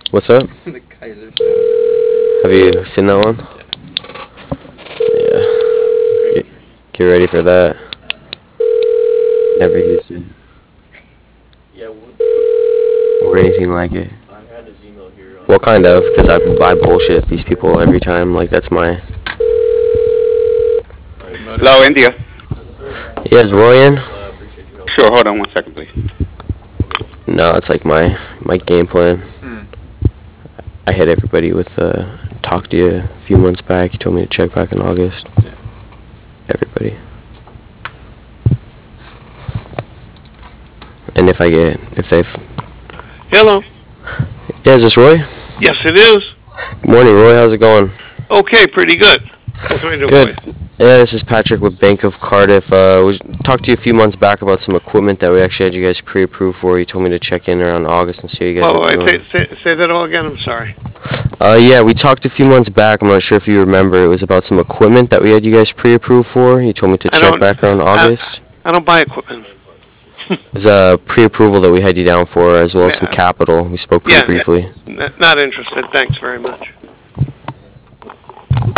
What's up? The Kaiser sound. Have you seen that one? Yeah. Get ready for that. Never used it. Yeah, Or anything like it. I had his email here. What kind of? Because I bullshit these people every time. Like, that's my... Hello, India. Yeah, is Roy in? Sure, hold on 1 second, please. No, it's like my game plan. Hmm. I hit everybody with talked to you a few months back. You told me to check back in August. Yeah. Everybody. And if they've... Hello. Yeah, is this Roy? Yes, it is. Good morning, Roy. How's it going? Okay, pretty good. What can I do Good. for you? Yeah, this is Patrick with Bank of Cardiff. We talked to you a few months back about some equipment that we actually had you guys pre-approved for. You told me to check in around August and see how you guys Oh, are doing. say that all again. I'm sorry. Yeah, we talked a few months back. I'm not sure if you remember. It was about some equipment that we had you guys pre-approved for. You told me to I check don't- back around August. I don't buy equipment. It was a pre-approval that we had you down for, as well as some Yeah. capital. We spoke pretty briefly. Not interested. Thanks very much.